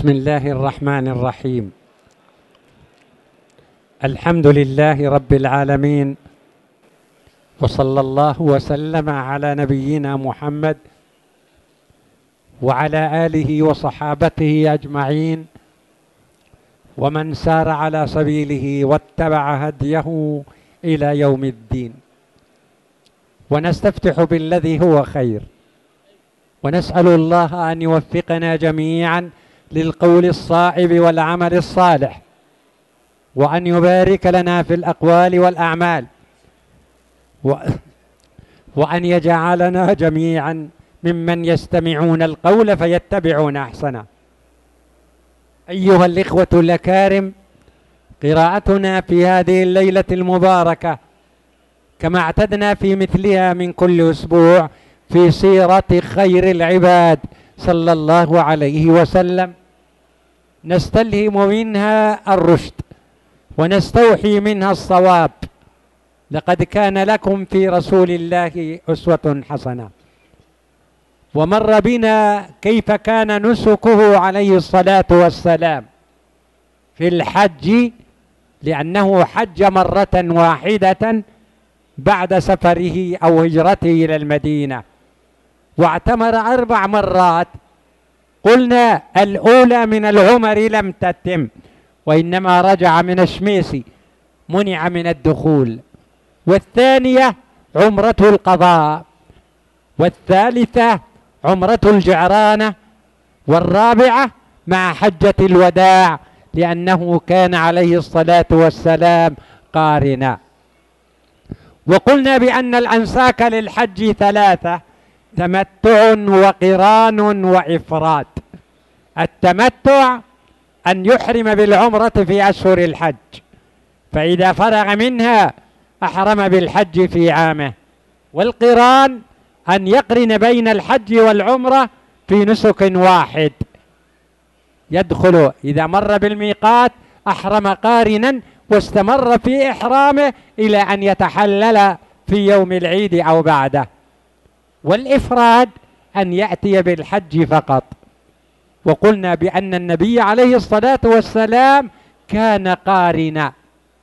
بسم الله الرحمن الرحيم. الحمد لله رب العالمين، وصلى الله وسلم على نبينا محمد وعلى آله وصحابته أجمعين، ومن سار على سبيله واتبع هديه إلى يوم الدين. ونستفتح بالذي هو خير، ونسأل الله أن يوفقنا جميعا للقول الصائب والعمل الصالح، وأن يبارك لنا في الأقوال والأعمال، وأن يجعلنا جميعا ممن يستمعون القول فيتبعون أحسنه. أيها الإخوة الأكارم، قراءتنا في هذه الليلة المباركة كما اعتدنا في مثلها من كل أسبوع في سيرة خير العباد صلى الله عليه وسلم، نستلهم منها الرشد ونستوحي منها الصواب. لقد كان لكم في رسول الله أسوة حسنة. ومر بنا كيف كان نسكه عليه الصلاة والسلام في الحج، لأنه حج مرة واحدة بعد سفره أو هجرته إلى المدينة، واعتمر 4 مرات. قلنا الأولى من العمر لم تتم، وإنما رجع من الشميسي، منع من الدخول. والثانية عمرة القضاء، والثالثة عمرة الجعرانة، والرابعة مع حجة الوداع، لأنه كان عليه الصلاة والسلام قارنا. وقلنا بأن الأنساك للحج 3: تمتع وقران وإفراد. التمتع أن يحرم بالعمرة في أشهر الحج، فإذا فرغ منها أحرم بالحج في عامه. والقران أن يقرن بين الحج والعمرة في نسك واحد، يدخل إذا مر بالميقات أحرم قارنا واستمر في إحرامه إلى أن يتحلل في يوم العيد أو بعده. والإفراد أن يأتي بالحج فقط. وقلنا بأن النبي عليه الصلاة والسلام كان قارنا.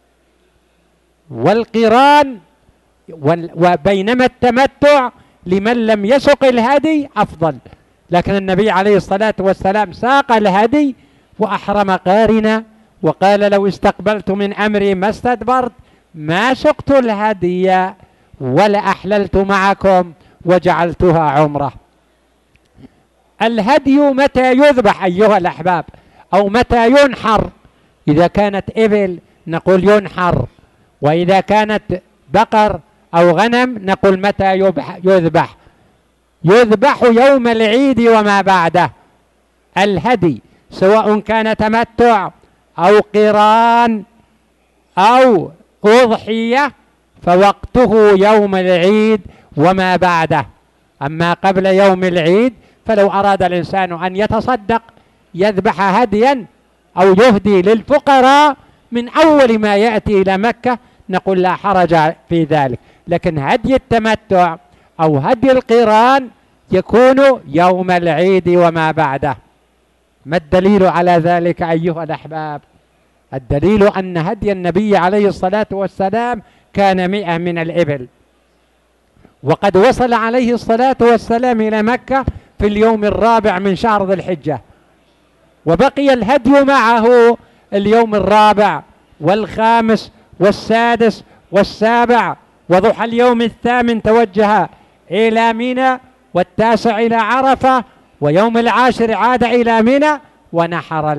والقران وبينما التمتع لمن لم يسق الهدي أفضل، لكن النبي عليه الصلاة والسلام ساق الهدي وأحرم قارنا، وقال: لو استقبلت من أمري ما استدبرت ما سقت الهدي ولا أحللت معكم وجعلتها عمرة. الهدي متى يذبح أيها الأحباب، أو متى ينحر؟ إذا كانت إبل نقول ينحر، وإذا كانت بقر أو غنم نقول متى يذبح. يذبح يوم العيد وما بعده. الهدي سواء كان تمتع أو قران أو أضحية فوقته يوم العيد وما بعده. أما قبل يوم العيد فلو أراد الإنسان أن يتصدق يذبح هديا أو يهدي للفقراء من أول ما يأتي إلى مكة نقول لا حرج في ذلك. لكن هدي التمتع أو هدي القران يكون يوم العيد وما بعده. ما الدليل على ذلك أيها الأحباب؟ الدليل أن هدي النبي عليه الصلاة والسلام كان 100 من الإبل، وقد وصل عليه الصلاة والسلام إلى مكة في اليوم 4 من شهر ذي الحجة، وبقي الهدي معه اليوم 4 والخامس والسادس والسابع، وضحى اليوم 8 توجه إلى منى، والتاسع إلى عرفة، ويوم 10 عاد إلى منى ونحر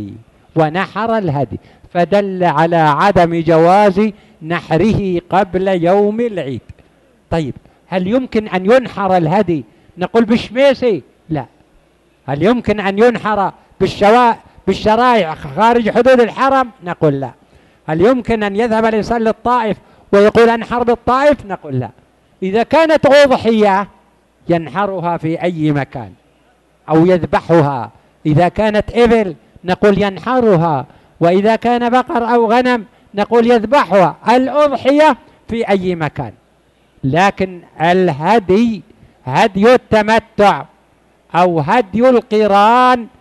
الهدي. فدل على عدم جواز نحره قبل يوم العيد. طيب، هل يمكن أن ينحر الهدي نقول بشميسي؟ لا. هل يمكن أن ينحر بالشرائع خارج حدود الحرم؟ نقول لا. هل يمكن أن يذهب الإنسان للطائف ويقول أنحر بالطائف؟ نقول لا. إذا كانت أضحية ينحرها في أي مكان أو يذبحها. إذا كانت إبل نقول ينحرها، وإذا كان بقر أو غنم نقول يذبحها. الأضحية في أي مكان. لكن الهدي، هدي التمتع أو هدي القران،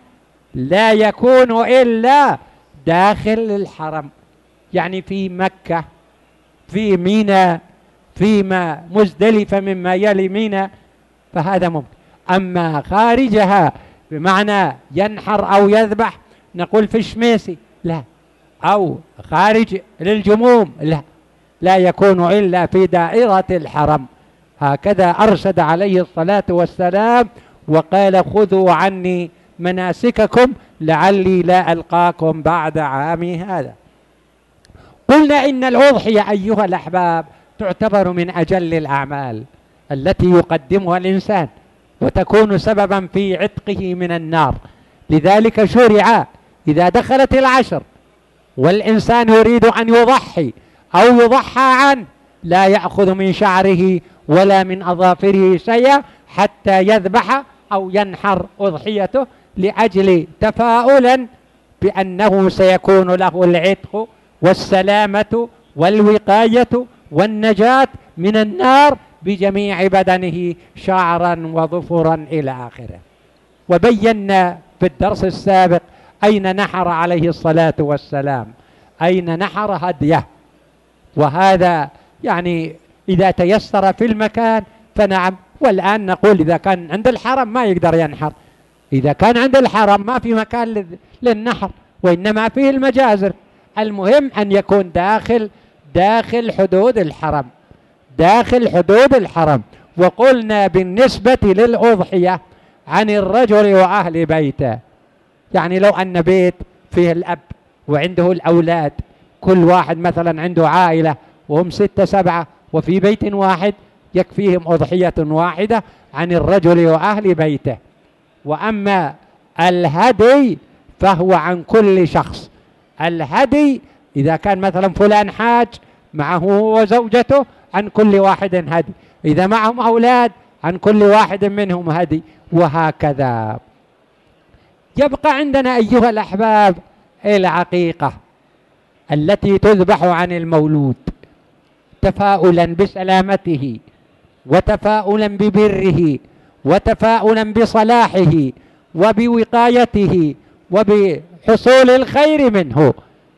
لا يكون إلا داخل الحرم، يعني في مكة، في منى، فيما مزدلفة مما يلي منى، فهذا ممكن. أما خارجها بمعنى ينحر أو يذبح نقول في الشميسي لا، أو خارج للجموم لا، لا يكون إلا في دائرة الحرم. هكذا أرشد عليه الصلاة والسلام وقال خذوا عني مناسككم لعلي لا ألقاكم بعد عامي هذا. قلنا إن الأضحية أيها الأحباب تعتبر من أجل الأعمال التي يقدمها الإنسان وتكون سببا في عتقه من النار. لذلك شرع إذا دخلت العشر والإنسان يريد أن يضحي أو يضحى عنه لا يأخذ من شعره ولا من أظافره شيئا حتى يذبح أو ينحر أضحيته، لأجل تفاؤلا بأنه سيكون له العتق والسلامة والوقاية والنجاة من النار بجميع بدنه شعرا وظفرا إلى آخره. وبينا في الدرس السابق أين نحر عليه الصلاة والسلام، أين نحر هديه، وهذا يعني إذا تيسر في المكان فنعم. والآن نقول إذا كان عند الحرم ما يقدر ينحر، إذا كان عند الحرم ما في مكان للنحر وإنما فيه المجازر. المهم أن يكون داخل حدود الحرم، داخل حدود الحرم. وقلنا بالنسبة للأضحية عن الرجل وأهل بيته، يعني لو أن بيت فيه الأب وعنده الأولاد، كل واحد مثلا عنده عائلة وهم 6 7 وفي بيت واحد يكفيهم أضحية واحدة عن الرجل وأهل بيته. وأما الهدي فهو عن كل شخص. الهدي إذا كان مثلا فلان حاج معه وزوجته عن كل واحد هدي، إذا معهم أولاد عن كل واحد منهم هدي، وهكذا. يبقى عندنا أيها الأحباب العقيقة التي تذبح عن المولود تفاؤلا بسلامته وتفاؤلا ببره وتفاؤلا بصلاحه وبوقايته وبحصول الخير منه.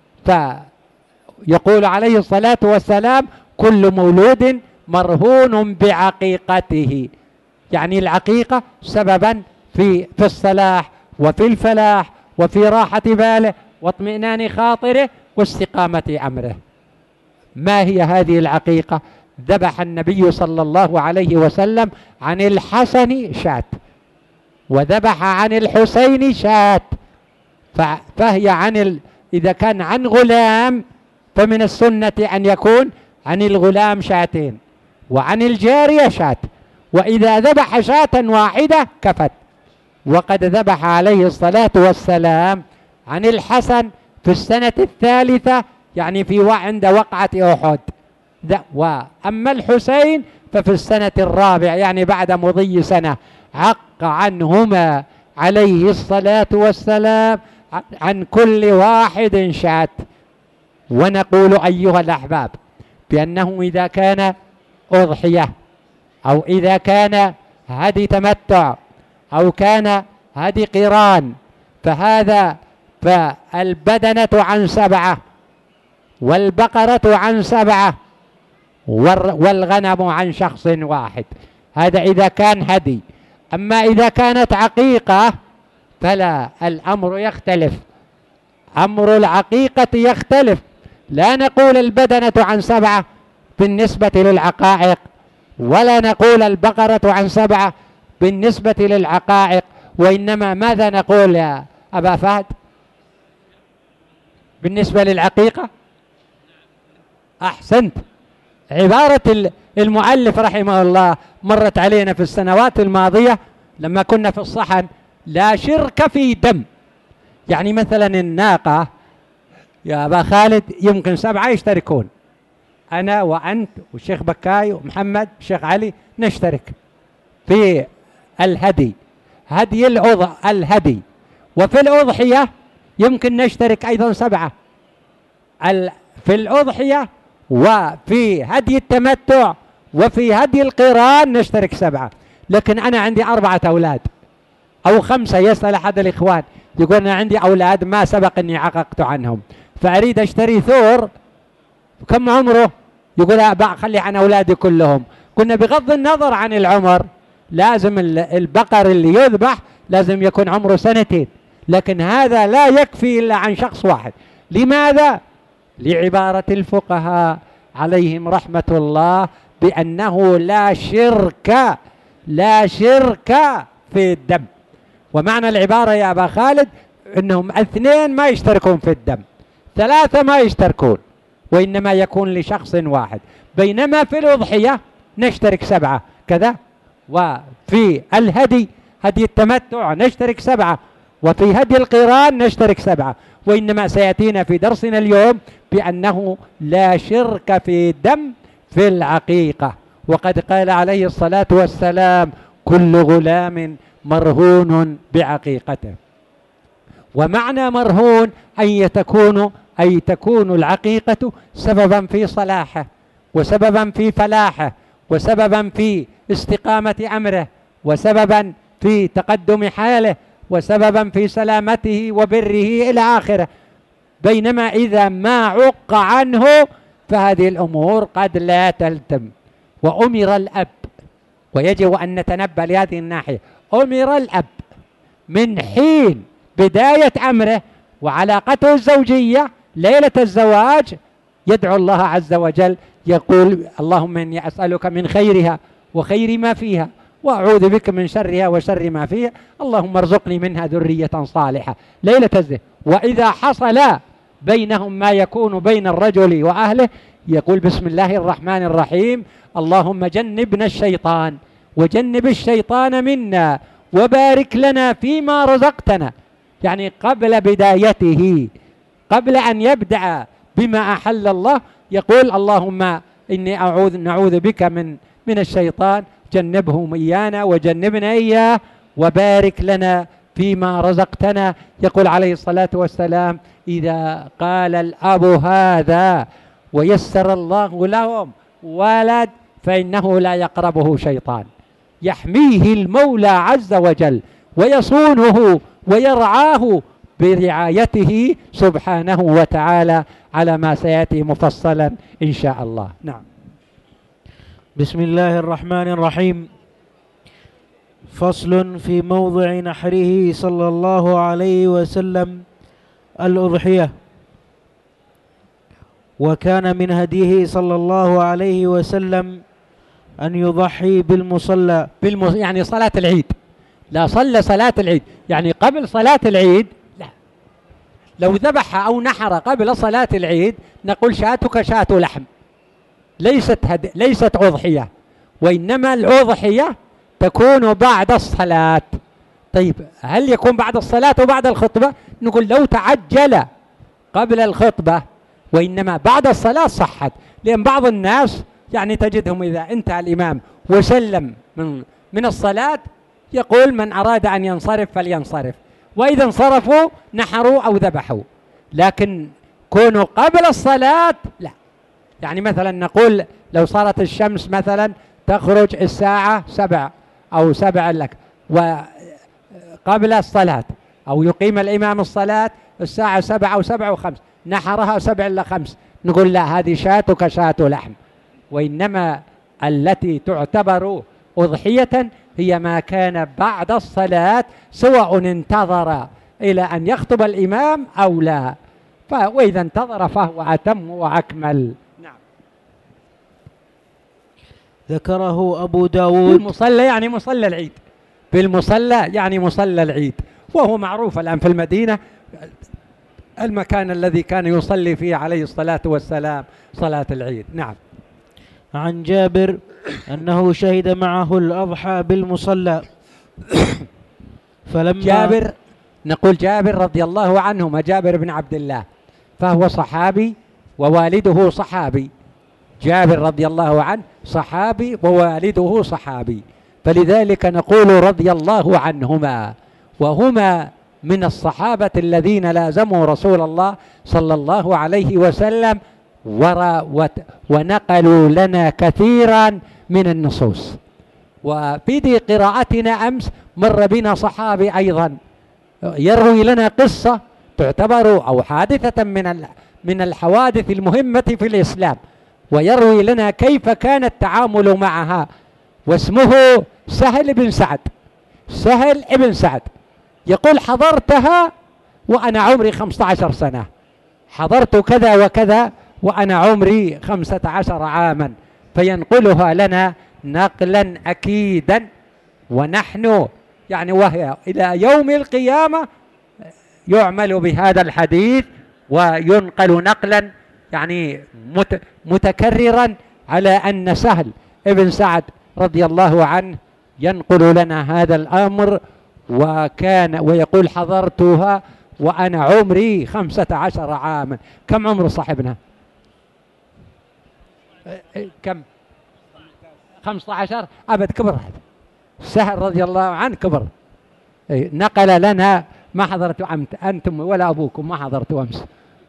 فيقول عليه الصلاة والسلام كل مولود مرهون بعقيقته، يعني العقيقة سببا في الصلاح وفي الفلاح وفي راحة باله واطمئنان خاطره واستقامة أمره. ما هي هذه العقيقة؟ ذبح النبي صلى الله عليه وسلم عن الحسن شاة، وذبح عن الحسين شاة، فهي إذا كان عن غلام فمن السنة أن يكون عن الغلام شاتين وعن الجارية شاة، وإذا ذبح شاة واحدة كفت. وقد ذبح عليه الصلاة والسلام عن الحسن في السنة الثالثة، يعني عند وقعة أحد، وأما الحسين ففي السنة الرابعة، يعني بعد مضي سنة. عق عنهما عليه الصلاة والسلام عن كل واحد شاة. ونقول أيها الأحباب بأنه إذا كان أضحية أو إذا كان هدي تمتع أو كان هدي قران فالبدنة عن 7 والبقرة عن 7 والغنم عن شخص واحد. هذا إذا كان هدي. أما إذا كانت عقيقة فلا، الأمر يختلف، أمر العقيقة يختلف. لا نقول البدنة عن 7 بالنسبة للعقائق، ولا نقول البقرة عن 7 بالنسبة للعقائق، وإنما ماذا نقول يا أبا فهد بالنسبة للعقيقة؟ أحسنت. عبارة المؤلف رحمه الله مرت علينا في السنوات الماضية لما كنا في الصحن: لا شرك في دم. يعني مثلا الناقة يا أبا خالد يمكن 7 يشتركون، أنا وأنت والشيخ بكاي ومحمد والشيخ علي نشترك في الهدي، هدي الهدي. وفي الأضحية يمكن نشترك أيضا 7 في الأضحية، وفي هدي التمتع وفي هدي القران نشترك 7. لكن أنا عندي 4 أولاد أو 5 يسأل أحد الإخوان يقول أنا عندي أولاد ما سبق أني عققت عنهم فأريد أشتري ثور، كم عمره؟ يقول خلي عن أولادي كلهم. قلنا بغض النظر عن العمر لازم البقر اللي يذبح لازم يكون عمره 2 سنين، لكن هذا لا يكفي إلا عن شخص واحد. لماذا؟ لعبارة الفقهاء عليهم رحمة الله بأنه لا شرك في الدم. ومعنى العبارة يا أبا خالد أنهم 2 ما يشتركون في الدم، 3 ما يشتركون، وإنما يكون لشخص واحد. بينما في الأضحية نشترك 7 كذا، وفي الهدي هدي التمتع نشترك 7، وفي هدي القران نشترك 7. وإنما سيأتينا في درسنا اليوم بأنه لا شرك في الدم في العقيقة. وقد قال عليه الصلاة والسلام كل غلام مرهون بعقيقته. ومعنى مرهون أي تكون العقيقة سببا في صلاحه، وسببا في فلاحه، وسببا في استقامة أمره، وسببا في تقدم حاله، وسببا في سلامته وبره إلى آخره. بينما إذا ما عق عنه فهذه الأمور قد لا تلتم. وأمر الأب، ويجب أن نتنبه لهذه الناحية، أمر الأب من حين بداية أمره وعلاقته الزوجية ليلة الزواج يدعو الله عز وجل، يقول اللهم إني أسألك من خيرها وخير ما فيها، وأعوذ بك من شرها وشر ما فيها، اللهم ارزقني منها ذرية صالحة ليلة الزواج. وإذا حصل بينهم ما يكون بين الرجل وأهله يقول بسم الله الرحمن الرحيم اللهم جنبنا الشيطان وجنب الشيطان منا وبارك لنا فيما رزقتنا. يعني قبل بدايته، قبل أن يبدأ بما أحل الله يقول اللهم إني نعوذ بك من الشيطان، جنبهم إيانا وجنبنا إياه وبارك لنا فيما رزقتنا. يقول عليه الصلاة والسلام إذا قال الأب هذا ويسر الله لهم ولد فإنه لا يقربه شيطان، يحميه المولى عز وجل ويصونه ويرعاه برعايته سبحانه وتعالى على ما سيأتي مفصلا إن شاء الله. نعم. بسم الله الرحمن الرحيم. فصل في موضع نحره صلى الله عليه وسلم الأضحية. وكان من هديه صلى الله عليه وسلم أن يضحي بالمصلى يعني صلاة العيد، لا صلى صلاة العيد، يعني قبل صلاة العيد لا. لو ذبح أو نحر قبل صلاة العيد نقول شاتك شاة لحم، ليست أضحية، وإنما الأضحية تكون بعد الصلاة. طيب هل يكون بعد الصلاة وبعد الخطبة؟ نقول لو تعجل قبل الخطبة وإنما بعد الصلاة صحت، لأن بعض الناس يعني تجدهم إذا انتهى الإمام وسلم من الصلاة يقول من أراد أن ينصرف فلينصرف، وإذا انصرفوا نحروا أو ذبحوا. لكن كونوا قبل الصلاة لا. يعني مثلا نقول لو صارت الشمس مثلا تخرج الساعة 7 أو 7 لك وقبل الصلاة، أو يقيم الإمام الصلاة الساعة 7 أو 7:05 نحرها 7:05 نقول لا، هذه شاتك شاة لحم. وإنما التي تعتبر أضحية هي ما كان بعد الصلاة سواء انتظر إلى أن يخطب الإمام أو لا، وإذا انتظر فهو أتم وأكمل. نعم. ذكره أبو داود. المصلى يعني مصلى العيد، بالمصلى يعني مصلى العيد، وهو معروف الآن في المدينة المكان الذي كان يصلي فيه عليه الصلاة والسلام صلاة العيد. نعم. عن جابر أنه شهد معه الأضحى بالمصلى فلما جابر، نقول جابر رضي الله عنهما، جابر بن عبد الله، فهو صحابي ووالده صحابي. جابر رضي الله عنه صحابي ووالده صحابي، فلذلك نقول رضي الله عنهما، وهما من الصحابة الذين لازموا رسول الله صلى الله عليه وسلم ونقلوا لنا كثيرا من النصوص. وفي قراءتنا أمس مر بنا صحابي أيضا يروي لنا قصة تعتبر أو حادثة من الحوادث المهمة في الإسلام، ويروي لنا كيف كان التعامل معها، واسمه سهل بن سعد. سهل بن سعد يقول: حضرتها وأنا عمري 15 سنة، حضرت كذا وكذا وأنا عمري 15 عاما، فينقلها لنا نقلا أكيدا، ونحن يعني وهي إلى يوم القيامة يعمل بهذا الحديث وينقل نقلا يعني متكررا على أن سهل ابن سعد رضي الله عنه ينقل لنا هذا الأمر، ويقول: حضرتها وأنا عمري 15 عاما. كم عمر صاحبنا؟ كم؟ 15. أبد كبر هذا سهل رضي الله عنه، كبر. نقل لنا: ما حضرت أنتم ولا أبوكم ما حضرتوا أمس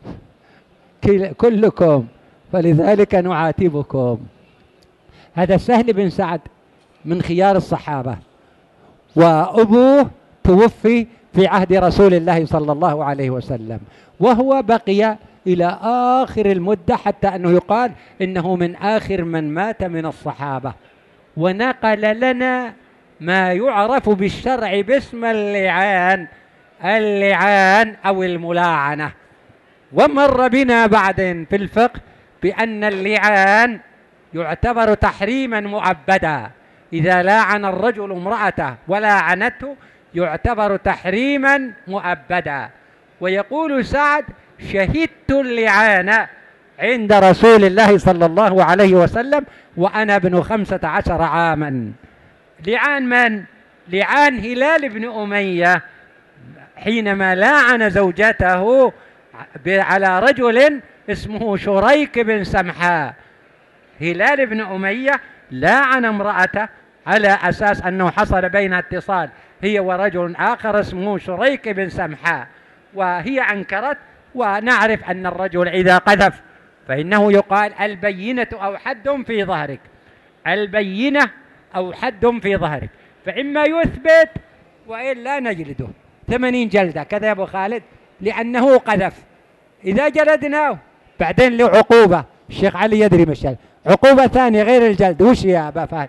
كلكم، فلذلك نعاتبكم. هذا سهل بن سعد من خيار الصحابة، وأبوه توفي في عهد رسول الله صلى الله عليه وسلم، وهو بقي إلى آخر المدة، حتى أنه يقال إنه من آخر من مات من الصحابة. ونقل لنا ما يعرف بالشرع باسم اللعان، اللعان أو الملاعنة. ومر بنا بعد في الفقه بأن اللعان يعتبر تحريما مؤبدا، إذا لاعن الرجل امرأته ولاعنته يعتبر تحريما مؤبدا. ويقول سعد: شهدت اللعان عند رسول الله صلى الله عليه وسلم وأنا ابن 15 عاما. لعان من؟ لعان هلال بن أمية حينما لاعن زوجته على رجل اسمه شريك بن سمحاء. هلال بن أمية لاعن امرأته على أساس أنه حصل بينها اتصال هي ورجل آخر اسمه شريك بن سمحاء، وهي أنكرت. ونعرف أن الرجل إذا قذف فإنه يقال: البينة أو حد في ظهرك، البينة أو حد في ظهرك، فإما يثبت وإلا نجلده 80 جلدة. كذا يا أبو خالد، لأنه قذف. إذا جلدناه بعدين له عقوبة، الشيخ علي يدري مشان عقوبة ثانية غير الجلد. وش يا أبا فهد؟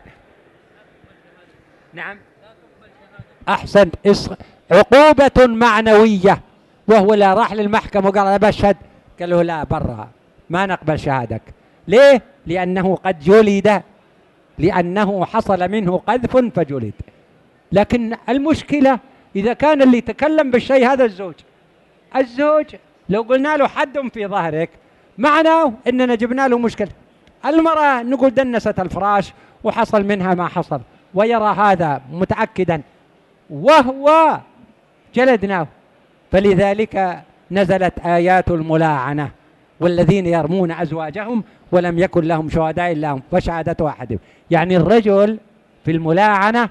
نعم أحسنت، عقوبة معنوية، وهو لا راح للمحكمة وقال: أنا بشهد، قال له: لا، برا ما نقبل شهادك. ليه؟ لأنه قد جلد، لأنه حصل منه قذف فجلد. لكن المشكلة إذا كان اللي يتكلم بالشيء هذا الزوج لو قلنا له حد في ظهرك معناه إننا جبنا له مشكلة. المرأة نقول دنست الفراش وحصل منها ما حصل، ويرى هذا متأكدا وهو جلدناه. فلذلك نزلت آيات الملاعنة: والذين يرمون أزواجهم ولم يكن لهم شهداء إلا هم فشهادة أحدهم. يعني الرجل في الملاعنة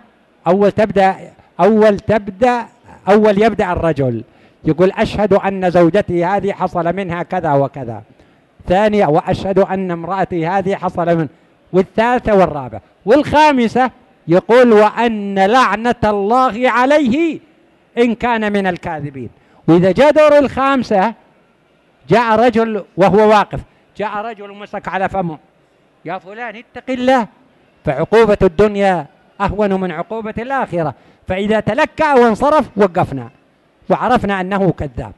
أول يبدأ الرجل يقول: أشهد أن زوجتي هذه حصل منها كذا وكذا. ثانية: وأشهد أن امرأتي هذه حصل من. والثالثة والرابعة والخامسة يقول: وأن لعنة الله عليه إن كان من الكاذبين. وإذا جاء دور الخامسة جاء رجل وهو واقف، جاء رجل ومسك على فمه: يا فلان اتق الله، فعقوبة الدنيا أهون من عقوبة الآخرة. فإذا تلكأ وانصرف وقفنا وعرفنا أنه كذاب.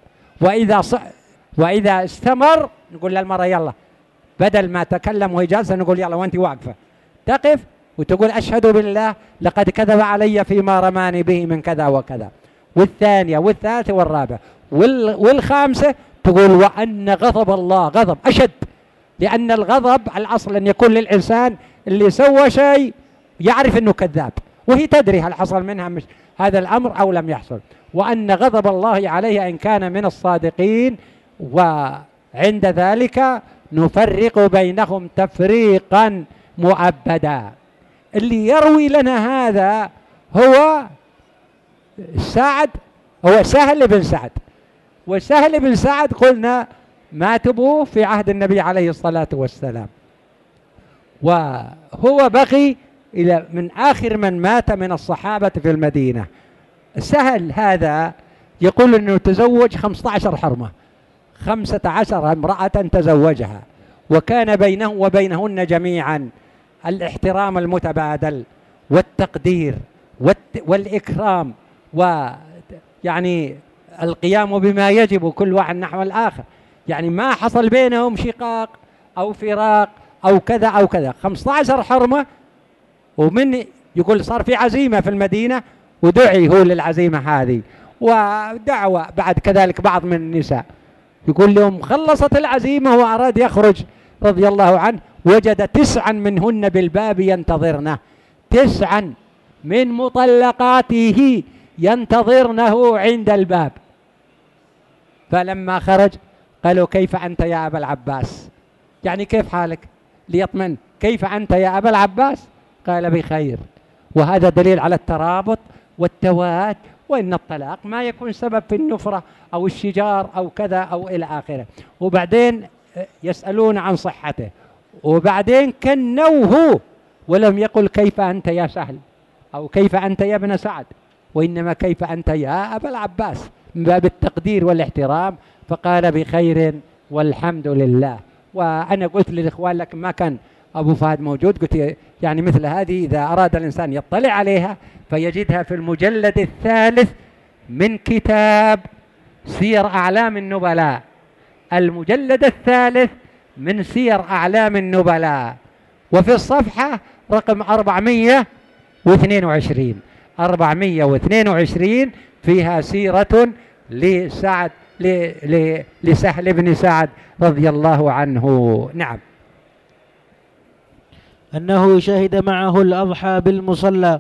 وإذا استمر نقول للمرأة: يلا، بدل ما تكلم وهي جالسة نقول: يلا وأنت واقفة، تقف وتقول: أشهد بالله لقد كذب علي فيما رماني به من كذا وكذا. والثانية والثالثة والرابعة والخامسة تقول: وأن غضب الله غضب أشد، لأن الغضب الأصل أن يكون للإنسان اللي سوى شيء يعرف أنه كذاب، وهي تدري هل حصل منها مش هذا الأمر أو لم يحصل. وأن غضب الله عليها إن كان من الصادقين، وعند ذلك نفرق بينهم تفريقا مؤبدا. اللي يروي لنا هذا هو سهل بن سعد. وسهل بن سعد قلنا مات أبوه في عهد النبي عليه الصلاة والسلام، وهو بقي إلى من آخر من مات من الصحابة في المدينة. سهل هذا يقول أنه تزوج 15 حرمة، 15 امرأة تزوجها، وكان بينه وبينهن جميعا الاحترام المتبادل والتقدير والإكرام، ويعني القيام بما يجب كل واحد نحو الآخر، يعني ما حصل بينهم شقاق أو فراق أو كذا أو كذا. 15 حرمة، ومن يقول صار في عزيمة في المدينة ودعي هو للعزيمة هذه، ودعوة بعد كذلك بعض من النساء، يقول لهم خلصت العزيمة وأراد يخرج رضي الله عنه، وجد 9 منهن بالباب ينتظرنه، 9 من مطلقاته ينتظرنه عند الباب. فلما خرج قالوا كيف أنت يا أبا العباس، يعني كيف حالك ليطمئن، كيف أنت يا أبا العباس؟ قال بخير. وهذا دليل على الترابط والتواد، وإن الطلاق ما يكون سبب في النفرة أو الشجار أو كذا أو إلى آخره. وبعدين يسألون عن صحته، وبعدين كنوه ولم يقل كيف أنت يا سهل أو كيف أنت يا ابن سعد، وإنما كيف أنت يا أبا العباس من باب التقدير والاحترام، فقال بخير والحمد لله. وأنا قلت للإخوان لكن ما كان أبو فهد موجود، قلت يعني مثل هذه إذا أراد الإنسان يطلع عليها فيجدها في المجلد 3 من كتاب سير أعلام النبلاء، المجلد 3 من سير أعلام النبلاء، وفي الصفحة رقم 422 فيها سيرة لسعد لسهل بن سعد رضي الله عنه. نعم. أنه شهد معه الأضحى بالمصلى،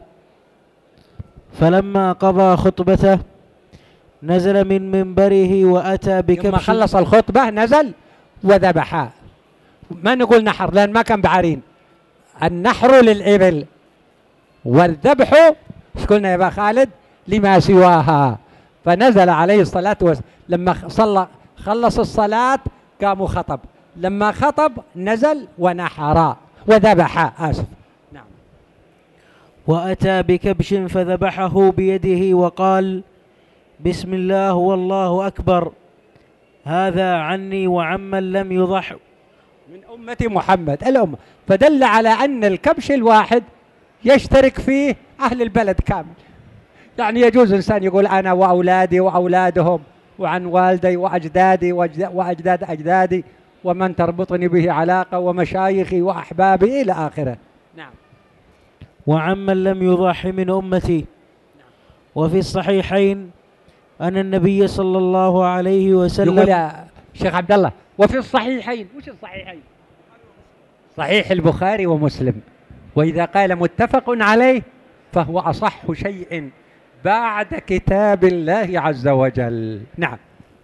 فلما قضى خطبته نزل من منبره وأتى بكبش. لما خلص الخطبة نزل وذبح، ما نقول نحر لأن ما كان بعارين، النحر للإبل والذبح ايش قلنا يا أبا خالد لما سواها. فنزل عليه الصلاة والسلام لما خلص الصلاة قام خطب، لما خطب نزل ونحر وذبح. آسف. نعم. وأتى بكبش فذبحه بيده وقال بسم الله والله أكبر، هذا عني وعمن لم يضح من أمة محمد الأمة. فدل على أن الكبش الواحد يشترك فيه أهل البلد كامل، يعني يجوز إنسان يقول أنا وأولادي وأولادهم وعن والدي وأجدادي وأجداد أجدادي ومن تربطني به علاقة ومشايخي وأحبابي إلى آخره. نعم. وعمن لم يضح من أمتي. وفي الصحيحين أن النبي صلى الله عليه وسلم يقول يا شيخ عبد الله وفي الصحيحين، وش الصحيحين؟ صحيح البخاري ومسلم، وإذا قال متفق عليه فهو أصح شيء بعد كتاب الله عز وجل. نعم.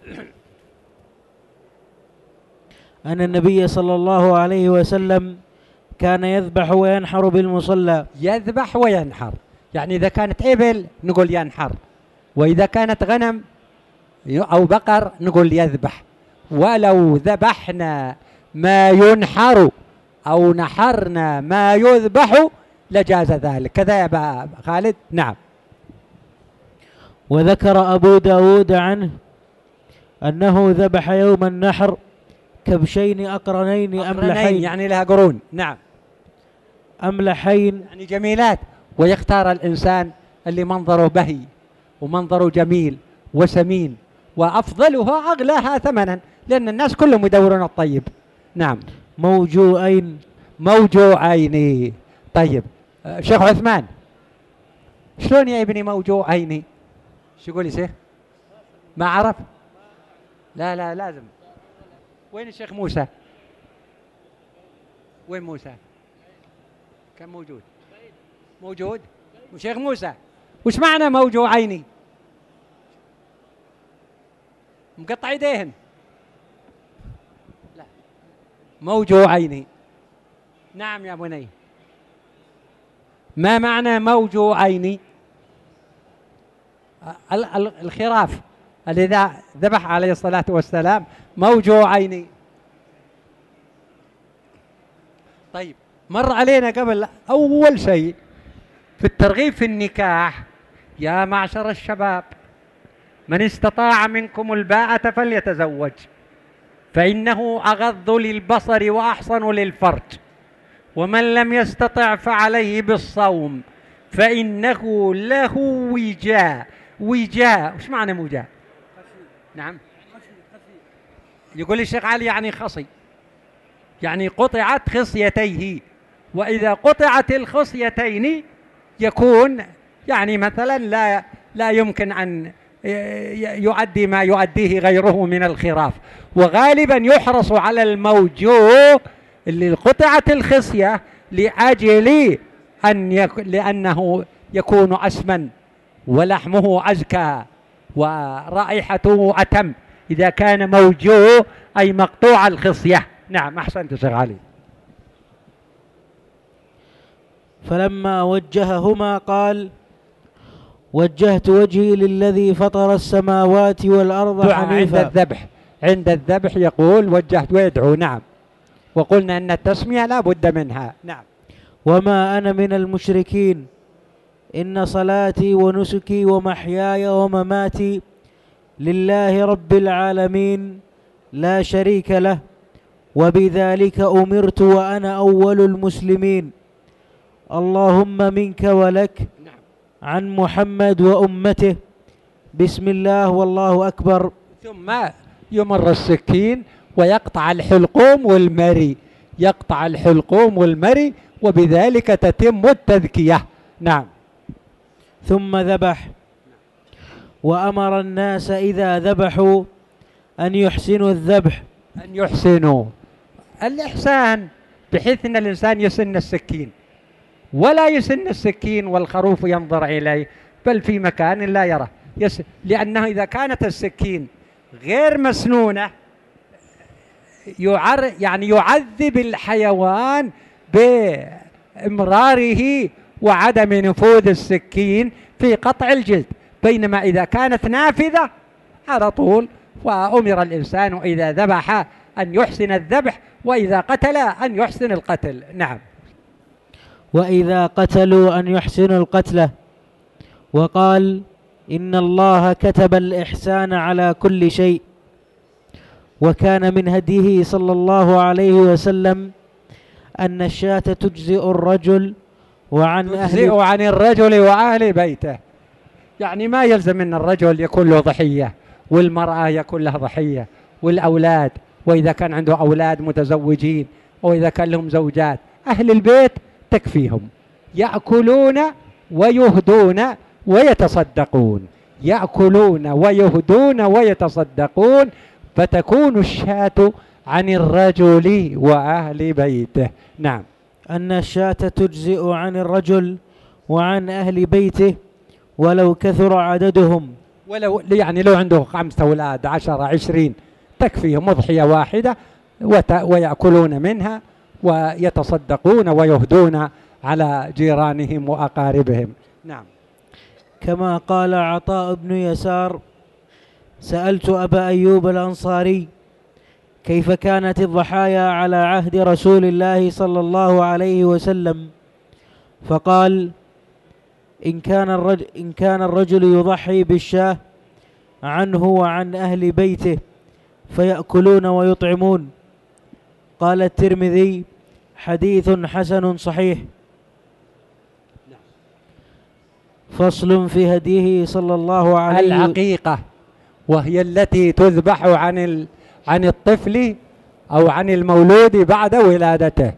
أن النبي صلى الله عليه وسلم كان يذبح وينحر بالمصلى. يذبح وينحر، يعني إذا كانت إبل نقول ينحر، وإذا كانت غنم أو بقر نقول يذبح. ولو ذبحنا ما ينحر أو نحرنا ما يذبح لجاز ذلك، كذا يا أبا خالد. نعم. وذكر أبو داود عنه أنه ذبح يوم النحر كبشين أقرنين أملحين، يعني لها قرون. نعم. أملحين يعني جميلات، ويختار الإنسان اللي منظره بهي ومنظره جميل وسمين، وأفضلها أغلاها ثمنا، لأن الناس كلهم يدورون الطيب. نعم. موجوعين. طيب شيخ عثمان شلون يا ابني موجوعين؟ شو يقول يا شيخ؟ ما عرف؟ لا لازم. وين الشيخ موسى؟ وين موسى؟ كان موجود وشيخ موسى وش معنى موجوعين؟ مقطع يديهن. لا موجوعين. نعم يا بني. ما معنى موجوعين؟ الخراف الذي ذبح عليه الصلاة والسلام موجوعين. طيب مر علينا قبل أول شيء في الترغيب في النكاح: يا معشر الشباب من استطاع منكم الباءة فليتزوج فإنه أغض للبصر وأحصن للفرج، ومن لم يستطع فعليه بالصوم فإنه له وجاء. وجاء وش معنى وجاء؟ نعم، يقول الشيخ علي يعني خصي، يعني قطعت خصيتيه، وإذا قطعت الخصيتين يكون يعني مثلا لا يمكن أن يؤدي ما يؤديه غيره من الخراف، وغالبا يحرص على الموجوع اللي قطعت الخصية لأجل لأنه يكون أسمن ولحمه أزكى ورائحته أتم إذا كان موجوع أي مقطوع الخصية. نعم، أحسنت شيخ علي. فلما وجههما قال: وجهت وجهي للذي فطر السماوات والأرض حنيفا. عند الذبح يقول وجهت ويدعو. نعم، وقلنا أن التسمية لا بد منها. نعم. وما أنا من المشركين، إن صلاتي ونسكي ومحياي ومماتي لله رب العالمين لا شريك له، وبذلك أمرت وأنا أول المسلمين. اللهم منك ولك، عن محمد وأمته، بسم الله والله أكبر. ثم يمر السكين ويقطع الحلقوم والمري، يقطع الحلقوم والمري، وبذلك تتم التذكية. نعم. ثم ذبح، وأمر الناس إذا ذبحوا أن يحسنوا الذبح. أن يحسنوا الإحسان بحيث أن الإنسان يسن السكين، ولا يسن السكين والخروف ينظر إليه، بل في مكان لا يره، لأنه إذا كانت السكين غير مسنونة يعني يعذب الحيوان بإمراره وعدم نفوذ السكين في قطع الجلد، بينما إذا كانت نافذة على طول. وأمر الإنسان إذا ذبح أن يحسن الذبح، وإذا قتل أن يحسن القتل. نعم. وإذا قتلوا أن يحسنوا القتلة. وقال: إن الله كتب الإحسان على كل شيء. وكان من هديه صلى الله عليه وسلم أن الشاة تجزئ الرجل عن الرجل وأهل بيته، يعني ما يلزم أن الرجل يكون له ضحية والمرأة يكون لها ضحية والأولاد، وإذا كان عنده أولاد متزوجين وإذا كان لهم زوجات، أهل البيت تكفيهم، يأكلون ويهدون ويتصدقون، يأكلون ويهدون ويتصدقون، فتكون الشاة عن الرجل وأهل بيته. نعم. أن الشاة تجزئ عن الرجل وعن أهل بيته ولو كثر عددهم، ولو يعني لو عنده 5 أولاد 10 20 تكفيهم أضحية واحدة، ويأكلون منها ويتصدقون ويهدون على جيرانهم وأقاربهم. نعم. كما قال عطاء بن يسار: سألت أبا أيوب الأنصاري كيف كانت الضحايا على عهد رسول الله صلى الله عليه وسلم، فقال: إن كان الرجل يضحي بالشاة عنه وعن أهل بيته فيأكلون ويطعمون. قال الترمذي: حديث حسن صحيح. فصل في هديه صلى الله عليه وسلم. العقيقة وهي التي تذبح عن الطفل أو عن المولود بعد ولادته.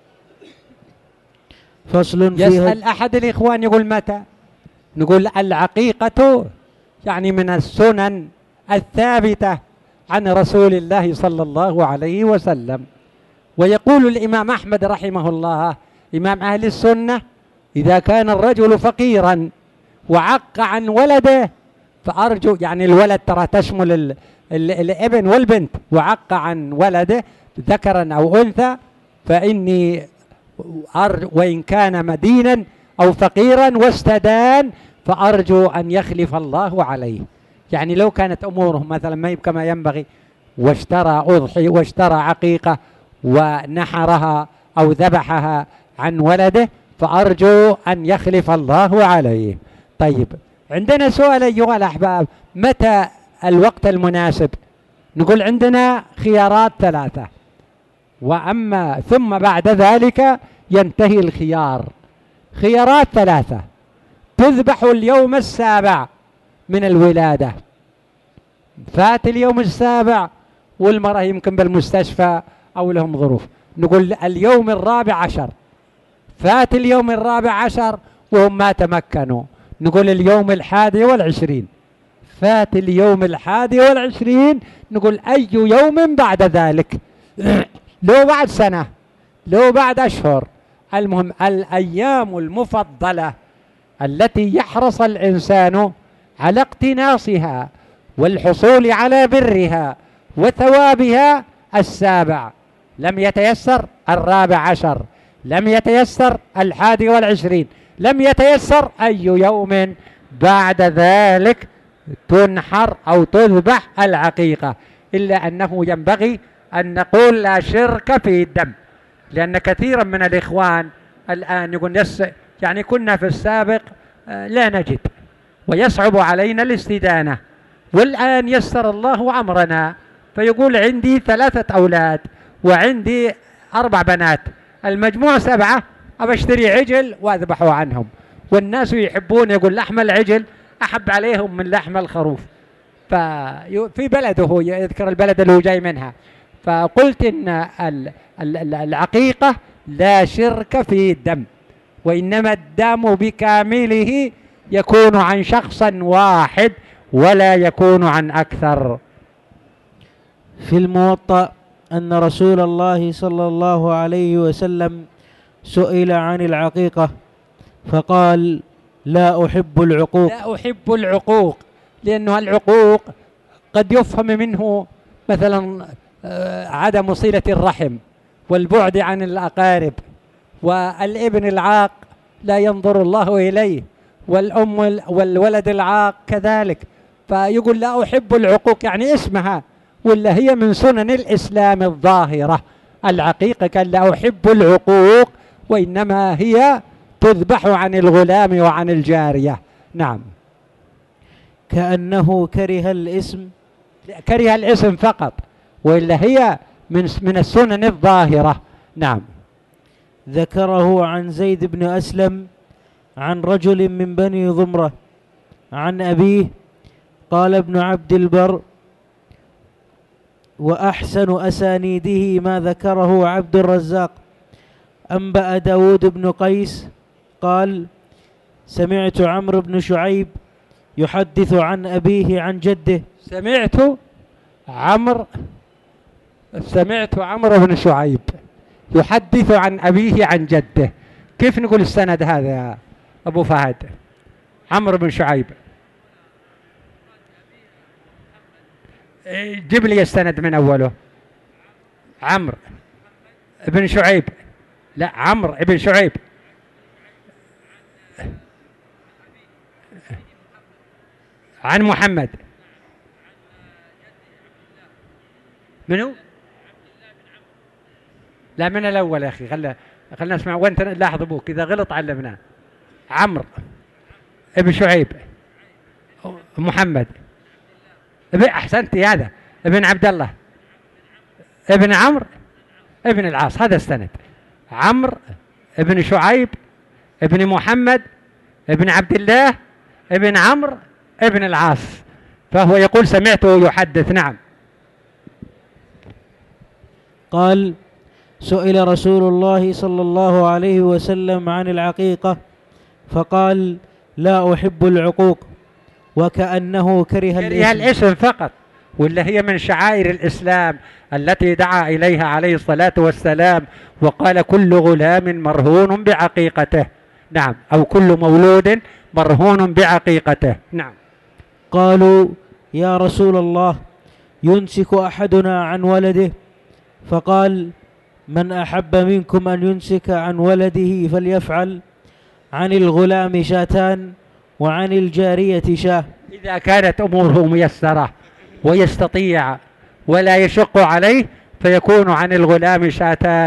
فصل في يسأل أحد الإخوان يقول متى؟ نقول العقيقة يعني من السنن الثابتة عن رسول الله صلى الله عليه وسلم. ويقول الإمام أحمد رحمه الله إمام أهل السنة: إذا كان الرجل فقيرا وعق عن ولده فأرجو، يعني الولد ترى تشمل الابن والبنت، وعق عن ولده ذكرا أو أنثى، فإني وإن كان مدينا أو فقيرا واستدان فأرجو أن يخلف الله عليه. يعني لو كانت أموره مثلا ما كما ينبغي واشترى أضحي واشترى عقيقة ونحرها أو ذبحها عن ولده، فأرجو أن يخلف الله عليه. طيب، عندنا سؤال أيها الأحباب، متى الوقت المناسب؟ نقول عندنا خيارات ثلاثة، وأما ثم بعد ذلك ينتهي الخيار. خيارات ثلاثة: تذبح اليوم السابع من الولادة، فات اليوم السابع والمرأة يمكن بالمستشفى أو لهم ظروف، نقول اليوم الرابع عشر، فات اليوم الرابع عشر وهم ما تمكنوا، نقول اليوم 21، فات اليوم 21، نقول أي يوم بعد ذلك لو بعد سنة لو بعد أشهر، المهم الأيام المفضلة التي يحرص الإنسان على اقتناصها والحصول على برها وثوابها السابع، لم يتيسر 14، لم يتيسر 21، لم يتيسر أي يوم بعد ذلك تنحر أو تذبح العقيقة، إلا أنه ينبغي أن نقول لا شرك في الدم، لأن كثيرا من الإخوان الآن يقول يعني كنا في السابق لا نجد ويصعب علينا الاستدانة، والآن يسر الله أمرنا، فيقول عندي 3 أولاد وعندي 4 بنات، المجموع 7، أبى أشتري عجل وأذبحه عنهم، والناس يحبون، يقول لحم العجل أحب عليهم من لحم الخروف، في بلده هو يذكر البلد اللي هو جاي منها، فقلت إن العقيقة لا شرك في الدم، وإنما الدم بكامله يكون عن شخص واحد ولا يكون عن أكثر. في الموطأ أن رسول الله صلى الله عليه وسلم سئل عن العقيقة فقال: لا أحب العقوق. لا أحب العقوق، لأنه العقوق قد يفهم منه مثلا عدم صلة الرحم والبعد عن الأقارب، والابن العاق لا ينظر الله إليه، والأم والولد العاق كذلك، فيقول لا أحب العقوق يعني اسمها، ولا هي من سنن الإسلام الظاهرة. العقيقة قال لا أحب العقوق، وإنما هي تذبح عن الغلام وعن الجارية. نعم. كأنه كره الاسم، كره الاسم فقط، وإلا هي من السنن الظاهرة. نعم. ذكره عن زيد بن أسلم عن رجل من بني ضمرة عن أبيه. قال ابن عبد البر: وأحسن أسانيده ما ذكره عبد الرزاق. أنبأ داود بن قيس قال: سمعت عمرو بن شعيب يحدث عن أبيه عن جده. سمعت عمرو بن شعيب يحدث عن أبيه عن جده. كيف نقول السند هذا يا أبو فهد؟ عمرو بن شعيب، جيب لي السند من أوله. عمرو بن شعيب، لا عمرو بن شعيب، عن محمد. منو؟ لا من الأول يا أخي، خلنا نسمع وانت لاحظ أبوك إذا غلط علمناه. عمرو ابن شعيب، محمد أحسنت، هذا ابن عبد الله ابن عمرو ابن العاص، هذا السند. عمرو ابن شعيب ابن محمد ابن عبد الله ابن عمرو ابن العاص، فهو يقول سمعته يحدث. نعم. قال: سئل رسول الله صلى الله عليه وسلم عن العقيقة فقال: لا أحب العقوق، وكأنه كره الاسم فقط، ولا هي من شعائر الإسلام التي دعا إليها عليه الصلاة والسلام، وقال: كل غلام مرهون بعقيقته. نعم، أو كل مولود مرهون بعقيقته. نعم. قالوا: يا رسول الله، ينسك أحدنا عن ولده؟ فقال: من أحب منكم أن ينسك عن ولده فليفعل. عن الغلام شاتان وعن الجارية شاه. إذا كانت أموره ميسرة ويستطيع ولا يشق عليه فيكون عن الغلام شاتان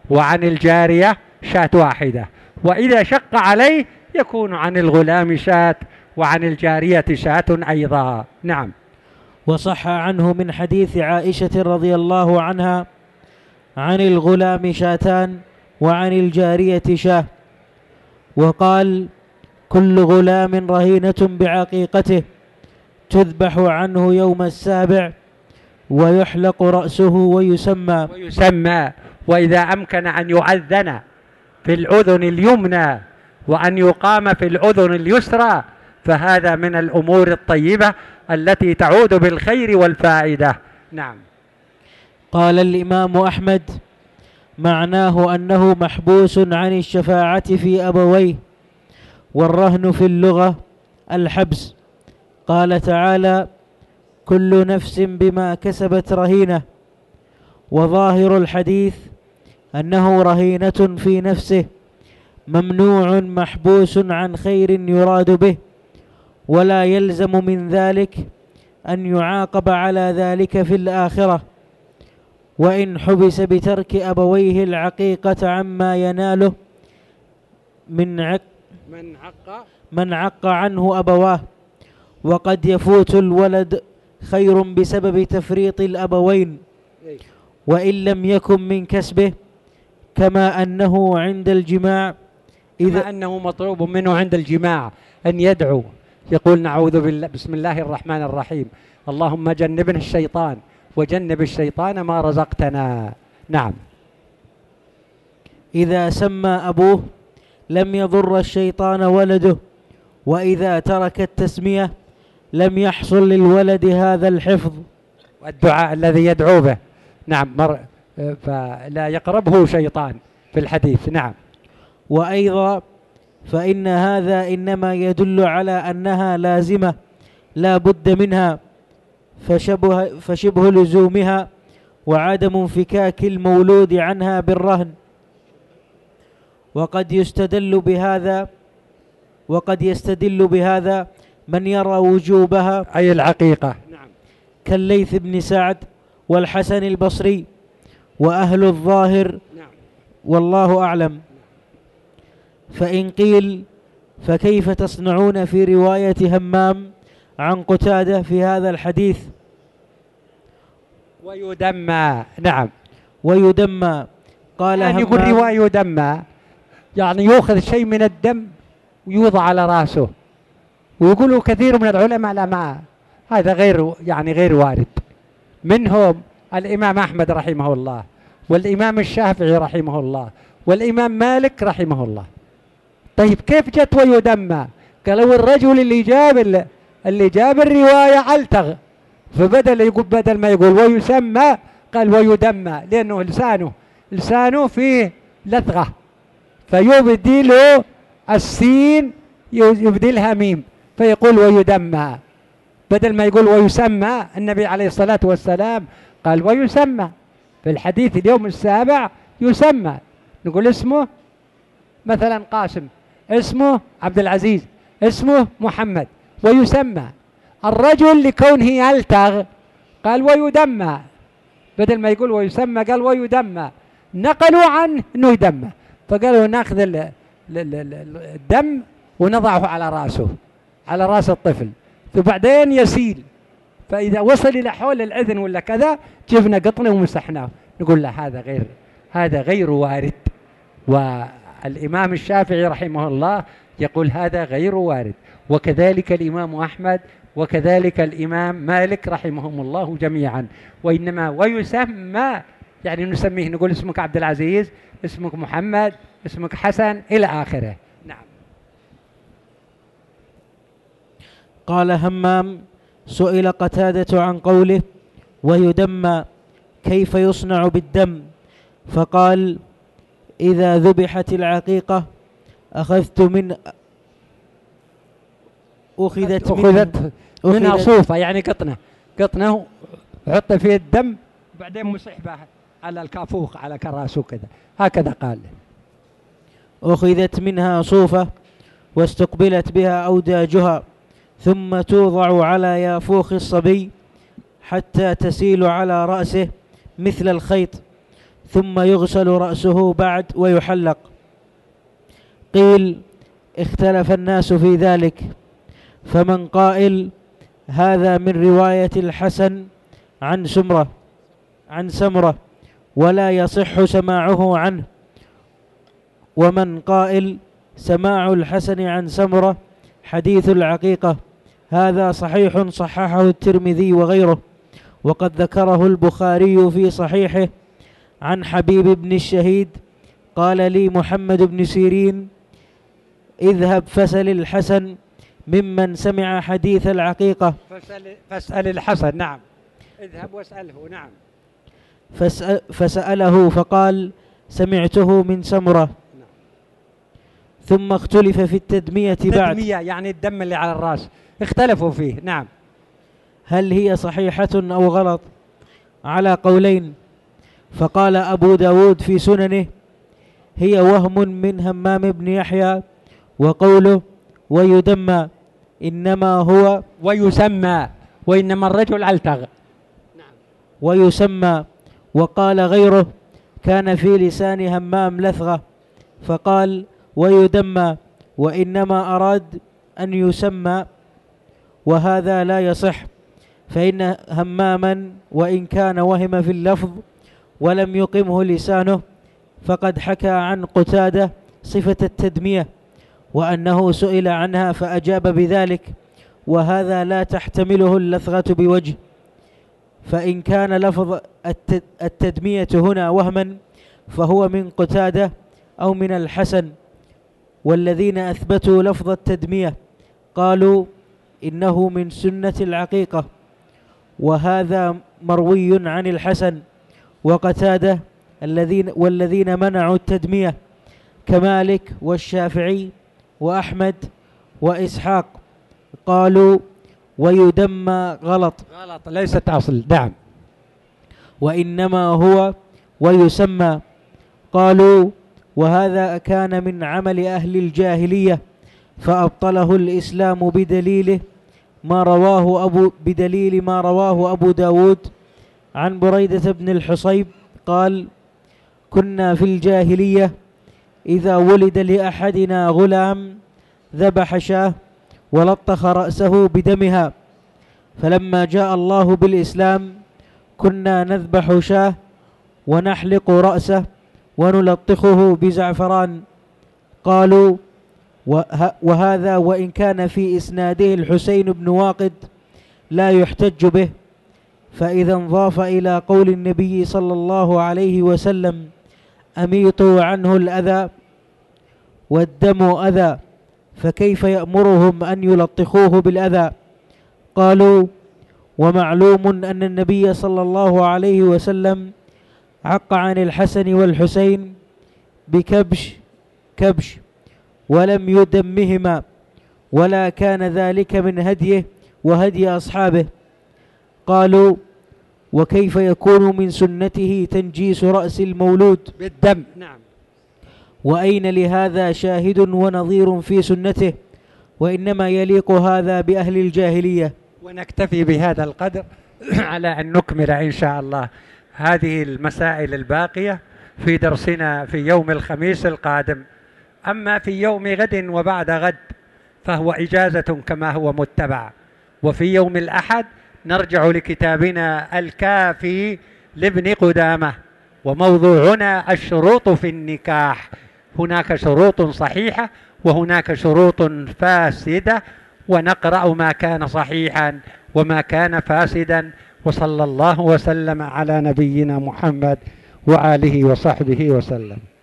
وعن الجارية شاة واحدة، وإذا شق عليه يكون عن الغلام شاة وعن الجارية شاة أيضا. نعم. وصح عنه من حديث عائشة رضي الله عنها عن الغلام شاتان وعن الجارية شاه. وقال: كل غلام رهينة بعقيقته تذبح عنه يوم السابع ويحلق رأسه ويسمى. وإذا أمكن أن يؤذن في الأذن اليمنى وأن يقام في الأذن اليسرى فهذا من الأمور الطيبة التي تعود بالخير والفائدة. نعم. قال الإمام أحمد: معناه أنه محبوس عن الشفاعة في أبويه، والرهن في اللغة الحبس. قال تعالى: كل نفس بما كسبت رهينة. وظاهر الحديث أنه رهينة في نفسه، ممنوع محبوس عن خير يراد به، ولا يلزم من ذلك أن يعاقب على ذلك في الآخرة. وإن حبس بترك أبويه العقيقة عما يناله من عق عنه أبواه، وقد يفوت الولد خير بسبب تفريط الأبوين وإن لم يكن من كسبه، كما أنه عند الجماع كما أنه مطلوب منه عند الجماع أن يدعو، يقول: نعوذ بالله، بسم الله الرحمن الرحيم، اللهم جنبنا الشيطان وجنب الشيطان ما رزقتنا. نعم. إذا سمى أبوه لم يضر الشيطان ولده، وإذا ترك التسمية لم يحصل للولد هذا الحفظ والدعاء الذي يدعو به. نعم. فلا يقربه شيطان في الحديث. نعم. وأيضا فإن هذا إنما يدل على أنها لازمة لا بد منها، فشبه لزومها وعدم انفكاك المولود عنها بالرهن. وقد يستدل بهذا من يرى وجوبها، أي العقيقة. نعم. كالليث بن سعد والحسن البصري وأهل الظاهر. نعم. والله أعلم. فإن قيل: فكيف تصنعون في رواية همام عن قتادة في هذا الحديث؟ ويدمى. نعم. ويدمى. قال يعني يقول رواية يدمى، يعني يأخذ شيء من الدم ويوضع على رأسه، ويقولوا كثير من العلماء لا، ما هذا غير وارد. منهم الإمام أحمد رحمه الله، والإمام الشافعي رحمه الله، والإمام مالك رحمه الله. طيب كيف جت ويدمى؟ قالوا الرجل اللي جاب الرواية ألتغ، بدل ما يقول ويسمى قال ويدمى، لأنه لسانه فيه لثغة، فيبدل السين يبدلها ميم، فيقول ويدمى، بدل ما يقول ويسمى. النبي عليه الصلاة والسلام قال ويسمى في الحديث اليوم السابع، يسمى. نقول اسمه مثلا قاسم، اسمه عبد العزيز، اسمه محمد، ويسمى. الرجل لكونه يلتغ قال ويدمى، بدل ما يقول ويسمى قال ويدمى، نقلوا عنه انه يدمى، فقالوا ناخذ الدم ونضعه على راسه، على راس الطفل، وبعدين يسيل، فإذا وصل إلى حول الأذن ولا كذا جبنا قطنه ومسحناه. نقول له هذا غير وارد. والإمام الشافعي رحمه الله يقول هذا غير وارد، وكذلك الإمام أحمد، وكذلك الإمام مالك رحمهم الله جميعا. وإنما ويسمى يعني نسميه، نقول اسمك عبد العزيز، اسمك محمد، اسمك حسن، إلى آخره. نعم. قال همام: سئل قتادة عن قوله ويدمى كيف يصنع بالدم؟ فقال: إذا ذبحت العقيقة أخذت منها صوفة، يعني قطنه وحط فيه الدم، وبعدين مسح به على الكافوخ على كراسه كذا، هكذا قال. أخذت منها صوفة واستقبلت بها أوداجها، ثم توضع على يافوخ الصبي حتى تسيل على رأسه مثل الخيط، ثم يغسل رأسه بعد ويحلق. قيل: اختلف الناس في ذلك، فمن قائل: هذا من رواية الحسن عن سمرة ولا يصح سماعه عنه، ومن قائل: سماع الحسن عن سمرة حديث العقيقة، هذا صحيح صححه الترمذي وغيره، وقد ذكره البخاري في صحيحه عن حبيب بن الشهيد قال لي محمد بن سيرين: اذهب فسل الحسن ممن سمع حديث العقيقة. فاسأل الحسن، نعم، اذهب واسأله، نعم. فسأله فقال: سمعته من سمرة. ثم اختلف في التدمية بعد. التدمية يعني الدم اللي على الرأس، اختلفوا فيه، نعم. هل هي صحيحة أو غلط؟ على قولين. فقال أبو داود في سننه: هي وهم من همام بن يحيى، وقوله ويدمى إنما هو ويسمى، وإنما الرجل ألتغ، نعم. ويسمى. وقال غيره: كان في لسان همام لثغة، فقال ويدمى، وإنما أراد أن يسمى، وهذا لا يصح، فإن هماما وإن كان وهم في اللفظ ولم يقمه لسانه، فقد حكى عن قتادة صفة التدمية وأنه سئل عنها فأجاب بذلك، وهذا لا تحتمله اللثغة بوجه. فإن كان لفظ التدمية هنا وهما فهو من قتادة أو من الحسن، والذين أثبتوا لفظ التدمية قالوا إنه من سنة العقيقة، وهذا مروي عن الحسن وقتادة والذين منعوا التدمية كمالك والشافعي وأحمد وإسحاق قالوا ويدمى غلط ليست أصل، نعم، وإنما هو ويسمى. قالوا وهذا كان من عمل أهل الجاهلية فأبطله الإسلام بدليل ما رواه أبو داود عن بريدة بن الحصيب قال: كنا في الجاهلية إذا ولد لأحدنا غلام ذبح شاه ولطخ رأسه بدمها، فلما جاء الله بالإسلام كنا نذبح شاه ونحلق رأسه ونلطخه بزعفران. قالوا وهذا وإن كان في إسناده الحسين بن واقد لا يحتج به، فإذا انضاف إلى قول النبي صلى الله عليه وسلم: أميطوا عنه الأذى والدم أذى، فكيف يأمرهم أن يلطخوه بالأذى؟ قالوا ومعلوم أن النبي صلى الله عليه وسلم عق عن الحسن والحسين بكبش ولم يدمهما، ولا كان ذلك من هديه وهدي أصحابه. قالوا وكيف يكون من سنته تنجيس رأس المولود بالدم؟ نعم. وأين لهذا شاهد ونظير في سنته؟ وإنما يليق هذا بأهل الجاهلية. ونكتفي بهذا القدر على أن نكمل إن شاء الله هذه المسائل الباقية في درسنا في يوم الخميس القادم. أما في يوم غد وبعد غد فهو إجازة كما هو متبع، وفي يوم الأحد نرجع لكتابنا الكافي لابن قدامة، وموضوعنا الشروط في النكاح. هناك شروط صحيحة وهناك شروط فاسدة، ونقرأ ما كان صحيحا وما كان فاسدا. وصلى الله وسلم على نبينا محمد وآله وصحبه وسلم.